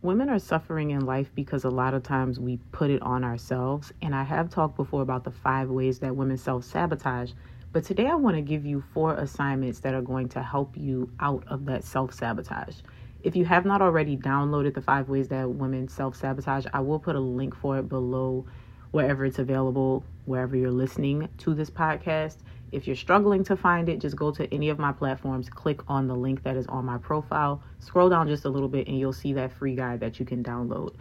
Women are suffering in life because a lot of times we put it on ourselves. And I have talked before about the 5 ways that women self-sabotage. But today I want to give you 4 assignments that are going to help you out of that self-sabotage. If you have not already downloaded the 5 ways that women self-sabotage, I will put a link for it below wherever it's available, wherever you're listening to this podcast. If you're struggling to find it, just go to any of my platforms, click on the link that is on my profile, scroll down just a little bit, and you'll see that free guide that you can download.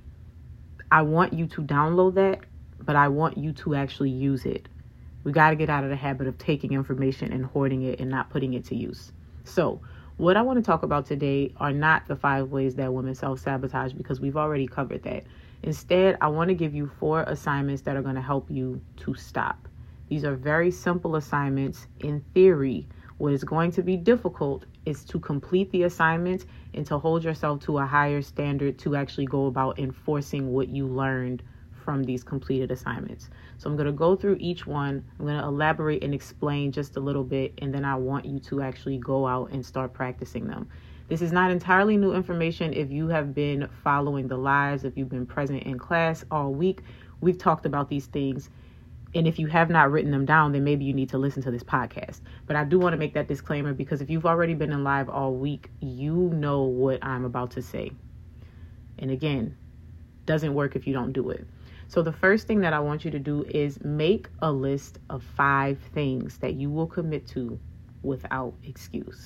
I want you to download that, but I want you to actually use it. We got to get out of the habit of taking information and hoarding it and not putting it to use. So what I want to talk about today are not the 5 ways that women self-sabotage, because we've already covered that. Instead, I want to give you 4 assignments that are going to help you to stop. These are very simple assignments. In theory, what is going to be difficult is to complete the assignments and to hold yourself to a higher standard to actually go about enforcing what you learned from these completed assignments. So I'm going to go through each one. I'm going to elaborate and explain just a little bit, and then I want you to actually go out and start practicing them. This is not entirely new information. If you have been following the lives, if you've been present in class all week, we've talked about these things. And if you have not written them down, then maybe you need to listen to this podcast. But I do want to make that disclaimer, because if you've already been in live all week, you know what I'm about to say. And again, doesn't work if you don't do it. So the first thing that I want you to do is make a list of 5 things that you will commit to without excuse.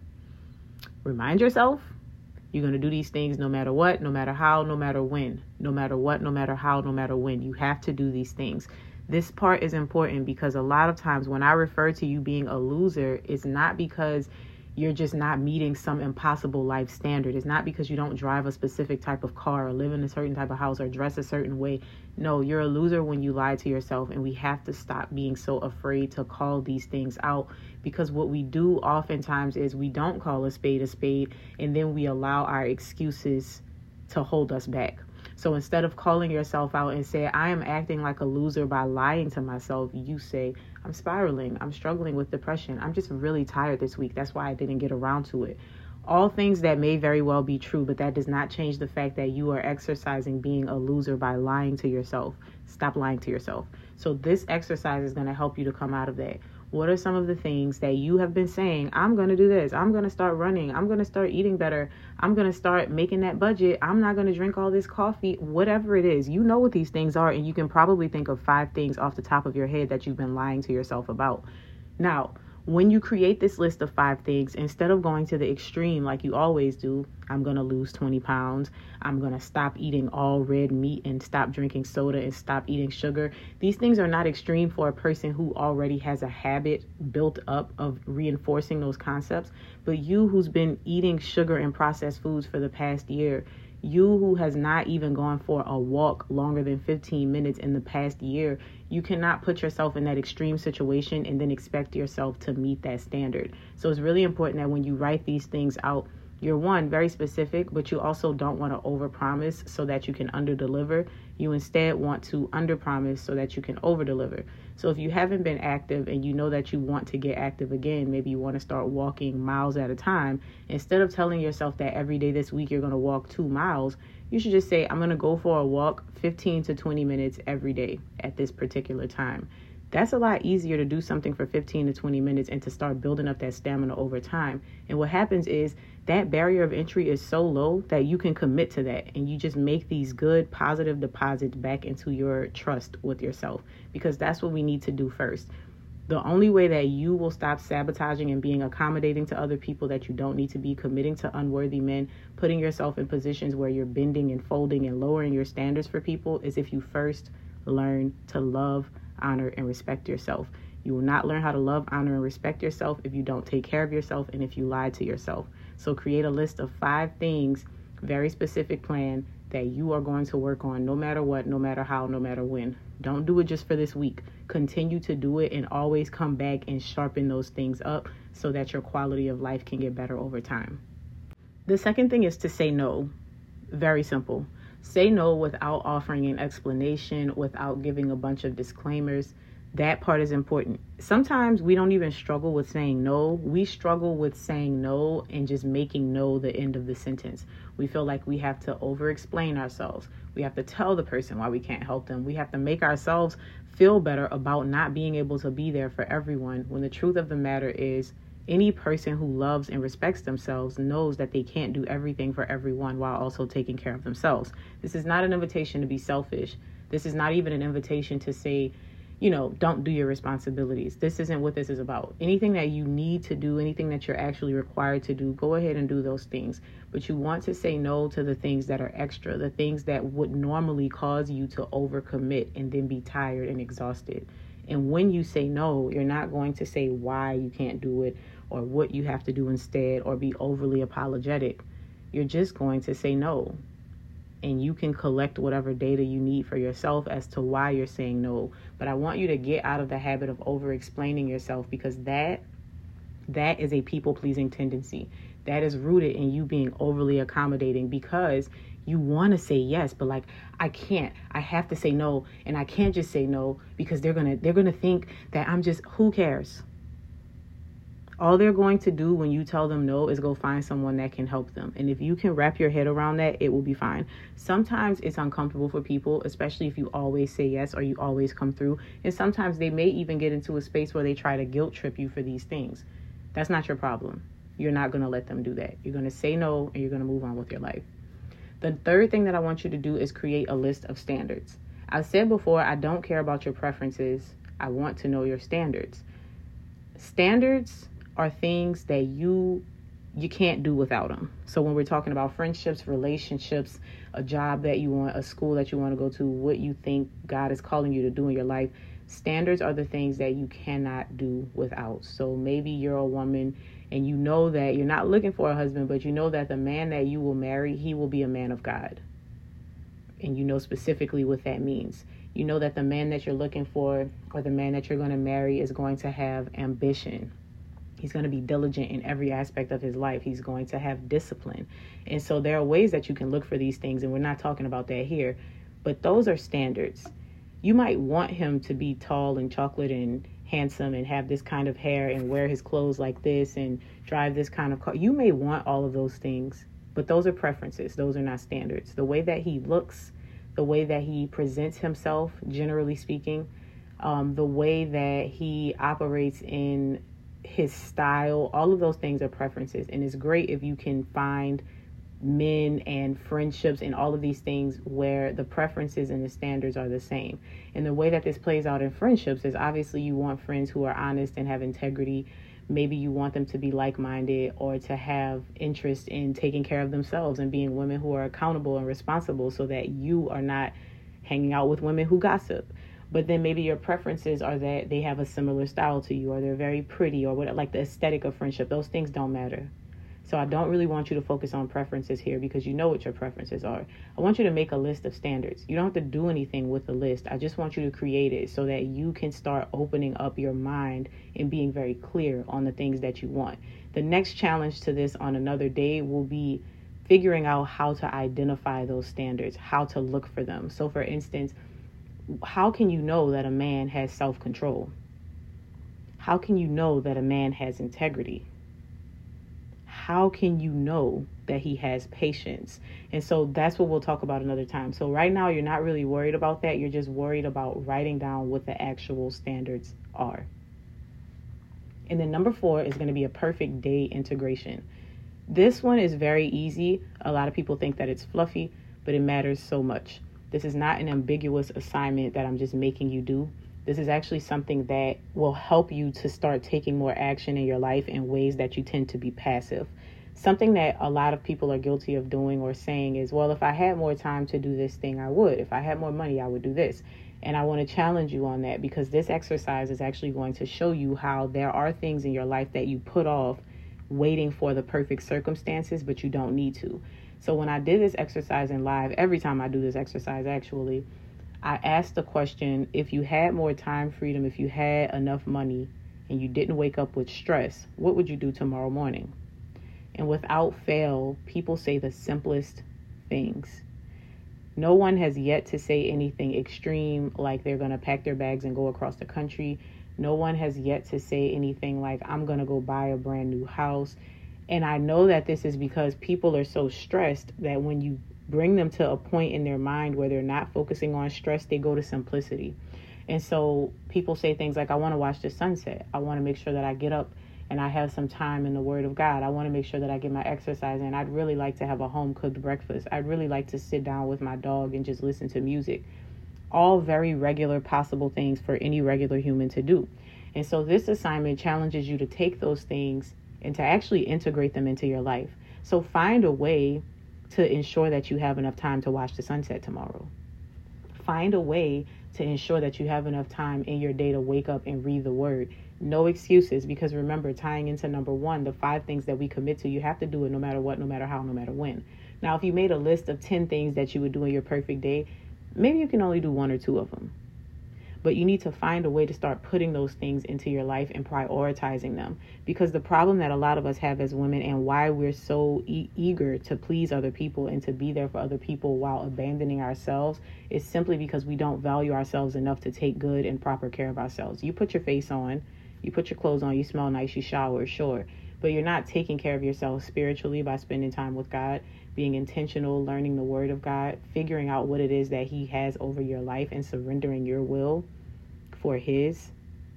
Remind yourself you're going to do these things no matter what, no matter how, no matter when, no matter what, no matter how, no matter when. You have to do these things. This part is important because a lot of times when I refer to you being a loser, it's not because you're just not meeting some impossible life standard. It's not because you don't drive a specific type of car or live in a certain type of house or dress a certain way. No, you're a loser when you lie to yourself, and we have to stop being so afraid to call these things out, because what we do oftentimes is we don't call a spade, and then we allow our excuses to hold us back. So instead of calling yourself out and say, I am acting like a loser by lying to myself, you say, I'm spiraling. I'm struggling with depression. I'm just really tired this week. That's why I didn't get around to it. All things that may very well be true, but that does not change the fact that you are exercising being a loser by lying to yourself. Stop lying to yourself. So this exercise is going to help you to come out of that. What are some of the things that you have been saying? I'm going to do this. I'm going to start running. I'm going to start eating better. I'm going to start making that budget. I'm not going to drink all this coffee. Whatever it is, you know what these things are, and you can probably think of 5 things off the top of your head that you've been lying to yourself about. Now, when you create this list of 5 things, instead of going to the extreme like you always do, I'm going to lose 20 pounds, I'm going to stop eating all red meat and stop drinking soda and stop eating sugar. These things are not extreme for a person who already has a habit built up of reinforcing those concepts. But you who's been eating sugar and processed foods for the past year, you who has not even gone for a walk longer than 15 minutes in the past year, you cannot put yourself in that extreme situation and then expect yourself to meet that standard. So it's really important that when you write these things out, you're one, very specific, but you also don't want to overpromise so that you can underdeliver. You instead want to underpromise so that you can overdeliver. So if you haven't been active and you know that you want to get active again, maybe you want to start walking miles at a time, instead of telling yourself that every day this week you're going to walk 2 miles, you should just say, I'm going to go for a walk 15 to 20 minutes every day at this particular time. That's a lot easier to do something for 15 to 20 minutes and to start building up that stamina over time. And what happens is that barrier of entry is so low that you can commit to that, and you just make these good positive deposits back into your trust with yourself, because that's what we need to do first. The only way that you will stop sabotaging and being accommodating to other people that you don't need to be, committing to unworthy men, putting yourself in positions where you're bending and folding and lowering your standards for people, is if you first learn to love, honor, and respect yourself. You will not learn how to love, honor, and respect yourself if you don't take care of yourself and if you lie to yourself. So create a list of 5 things, very specific plan, that you are going to work on no matter what, no matter how, no matter when. Don't do it just for this week. Continue to do it and always come back and sharpen those things up so that your quality of life can get better over time. The second thing is to say no. Very simple. Say no without offering an explanation, without giving a bunch of disclaimers. That part is important. Sometimes we don't even struggle with saying no. We struggle with saying no and just making no the end of the sentence. We feel like we have to over-explain ourselves. We have to tell the person why we can't help them. We have to make ourselves feel better about not being able to be there for everyone, when the truth of the matter is any person who loves and respects themselves knows that they can't do everything for everyone while also taking care of themselves. This is not an invitation to be selfish. This is not even an invitation to say, don't do your responsibilities. This isn't what this is about. Anything that you need to do, anything that you're actually required to do, go ahead and do those things. But you want to say no to the things that are extra, the things that would normally cause you to overcommit and then be tired and exhausted. And when you say no, you're not going to say why you can't do it or what you have to do instead or be overly apologetic. You're just going to say no. And you can collect whatever data you need for yourself as to why you're saying no. But I want you to get out of the habit of over-explaining yourself, because that is a people-pleasing tendency. That is rooted in you being overly accommodating because you want to say yes, but like, I can't. I have to say no, and I can't just say no because they're gonna think that I'm just, who cares? All they're going to do when you tell them no is go find someone that can help them. And if you can wrap your head around that, it will be fine. Sometimes it's uncomfortable for people, especially if you always say yes or you always come through. And sometimes they may even get into a space where they try to guilt trip you for these things. That's not your problem. You're not going to let them do that. You're going to say no and you're going to move on with your life. The third thing that I want you to do is create a list of standards. I've said before, I don't care about your preferences. I want to know your standards. Standards are things that you can't do without them. So when we're talking about friendships, relationships, a job that you want, a school that you want to go to, what you think God is calling you to do in your life, standards are the things that you cannot do without. So maybe you're a woman and you know that you're not looking for a husband, but you know that the man that you will marry, he will be a man of God. And you know specifically what that means. You know that the man that you're looking for or the man that you're going to marry is going to have ambition. He's going to be diligent in every aspect of his life. He's going to have discipline. And so there are ways that you can look for these things, and we're not talking about that here. But those are standards. You might want him to be tall and chocolate and handsome and have this kind of hair and wear his clothes like this and drive this kind of car. You may want all of those things, but those are preferences. Those are not standards. The way that he looks, the way that he presents himself, generally speaking, the way that he operates in his style, all of those things are preferences. And it's great if you can find men and friendships and all of these things where the preferences and the standards are the same. And the way that this plays out in friendships is obviously you want friends who are honest and have integrity. Maybe you want them to be like-minded or to have interest in taking care of themselves and being women who are accountable and responsible, so that you are not hanging out with women who gossip. But then maybe your preferences are that they have a similar style to you, or they're very pretty, or what, like the aesthetic of friendship. Those things don't matter. So I don't really want you to focus on preferences here, because you know what your preferences are. I want you to make a list of standards. You don't have to do anything with the list. I just want you to create it so that you can start opening up your mind and being very clear on the things that you want. The next challenge to this on another day will be figuring out how to identify those standards, how to look for them. So for instance, how can you know that a man has self-control? How can you know that a man has integrity? How can you know that he has patience? And so that's what we'll talk about another time. So right now, you're not really worried about that. You're just worried about writing down what the actual standards are. And then number 4 is going to be a perfect day integration. This one is very easy. A lot of people think that it's fluffy, but it matters so much. This is not an ambiguous assignment that I'm just making you do. This is actually something that will help you to start taking more action in your life in ways that you tend to be passive. Something that a lot of people are guilty of doing or saying is, well, if I had more time to do this thing, I would. If I had more money, I would do this. And I want to challenge you on that, because this exercise is actually going to show you how there are things in your life that you put off waiting for the perfect circumstances, but you don't need to. So when I did this exercise in live, every time I do this exercise, actually, I asked the question, if you had more time freedom, if you had enough money and you didn't wake up with stress, what would you do tomorrow morning? And without fail, people say the simplest things. No one has yet to say anything extreme like they're going to pack their bags and go across the country. No one has yet to say anything like, I'm going to go buy a brand new house. And I know that this is because people are so stressed that when you bring them to a point in their mind where they're not focusing on stress, they go to simplicity. And so people say things like, I want to watch the sunset. I want to make sure that I get up and I have some time in the Word of God. I want to make sure that I get my exercise in. I'd really like to have a home cooked breakfast. I'd really like to sit down with my dog and just listen to music. All very regular, possible things for any regular human to do. And so this assignment challenges you to take those things and to actually integrate them into your life. So find a way to ensure that you have enough time to watch the sunset tomorrow. Find a way to ensure that you have enough time in your day to wake up and read the Word. No excuses, because remember, tying into number 1, the 5 things that we commit to, you have to do it no matter what, no matter how, no matter when. Now, if you made a list of 10 things that you would do in your perfect day, maybe you can only do 1 or 2 of them. But you need to find a way to start putting those things into your life and prioritizing them. Because the problem that a lot of us have as women, and why we're so eager to please other people and to be there for other people while abandoning ourselves, is simply because we don't value ourselves enough to take good and proper care of ourselves. You put your face on, you put your clothes on, you smell nice, you shower, sure. But you're not taking care of yourself spiritually by spending time with God, being intentional, learning the Word of God, figuring out what it is that He has over your life and surrendering your will for His.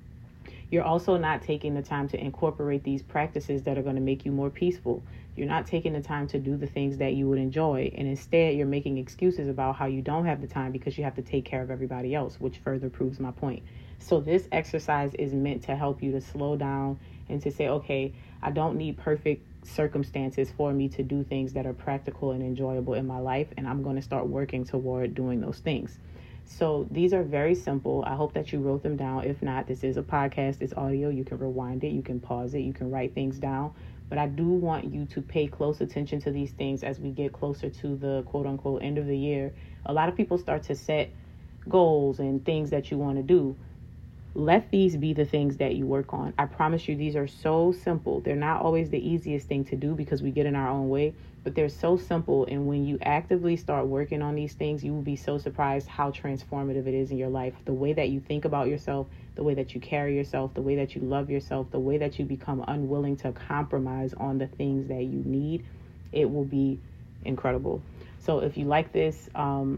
You're also not taking the time to incorporate these practices that are going to make you more peaceful. You're not taking the time to do the things that you would enjoy. And instead, you're making excuses about how you don't have the time because you have to take care of everybody else, which further proves my point. So this exercise is meant to help you to slow down and to say, okay, I don't need perfect circumstances for me to do things that are practical and enjoyable in my life. And I'm going to start working toward doing those things. So these are very simple. I hope that you wrote them down. If not, this is a podcast. It's audio. You can rewind it. You can pause it. You can write things down. But I do want you to pay close attention to these things as we get closer to the quote unquote end of the year. A lot of people start to set goals and things that you want to do. Let these be the things that you work on. I promise you, these are so simple. They're not always the easiest thing to do because we get in our own way, but they're so simple. And when you actively start working on these things, you will be so surprised how transformative it is in your life. The way that you think about yourself, the way that you carry yourself, the way that you love yourself, the way that you become unwilling to compromise on the things that you need, it will be incredible. So if you like this,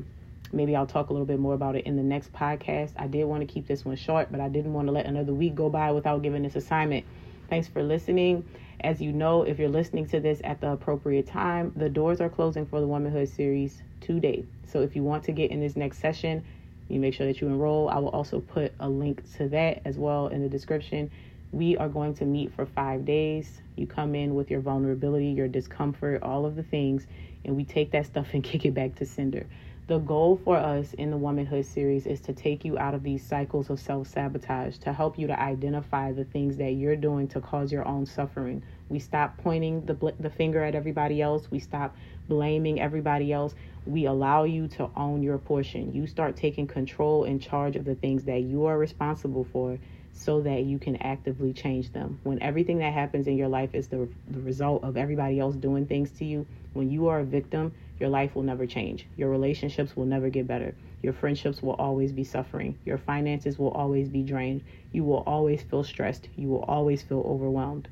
maybe I'll talk a little bit more about it in the next podcast. I did want to keep this one short, but I didn't want to let another week go by without giving this assignment. Thanks for listening. As you know, if you're listening to this at the appropriate time, the doors are closing for the Womanhood series today. So if you want to get in this next session, you make sure that you enroll. I will also put a link to that as well in the description. We are going to meet for 5 days. You come in with your vulnerability, your discomfort, all of the things, and we take that stuff and kick it back to sender. The goal for us in the Womanhood series is to take you out of these cycles of self-sabotage, to help you to identify the things that you're doing to cause your own suffering. We stop pointing the finger at everybody else. We stop blaming everybody else. We allow you to own your portion. You start taking control and charge of the things that you are responsible for so that you can actively change them. When everything that happens in your life is the result of everybody else doing things to you, when you are a victim, your life will never change. Your relationships will never get better. Your friendships will always be suffering. Your finances will always be drained. You will always feel stressed. You will always feel overwhelmed.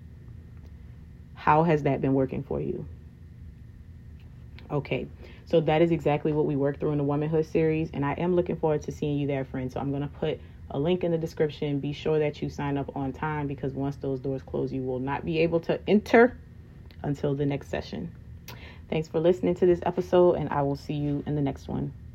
How has that been working for you? Okay, so that is exactly what we worked through in the Womanhood series, and I am looking forward to seeing you there, friend. So I'm going to put a link in the description. Be sure that you sign up on time, because once those doors close, you will not be able to enter until the next session. Thanks for listening to this episode, and I will see you in the next one.